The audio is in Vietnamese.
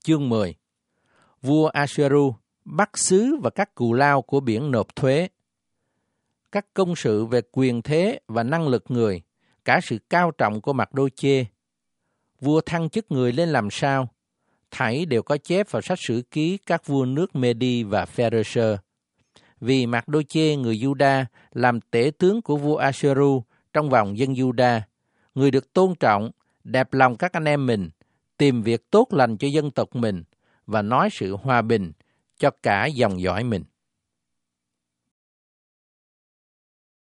Chương 10. Vua Asueru bắt sứ và các cù lao của biển nộp thuế. Các công sự về quyền thế và năng lực người, cả sự cao trọng của Mạc-đô-chê. Vua thăng chức người lên làm sao? Thảy đều có chép vào sách sử ký các vua nước Mê-đi và Phê-rơ-sơ. Vì Mạc-đô-chê người Giu-đa làm tể tướng của vua Asueru trong vòng dân Giu-đa, người được tôn trọng, đẹp lòng các anh em mình, tìm việc tốt lành cho dân tộc mình và nói sự hòa bình cho cả dòng dõi mình.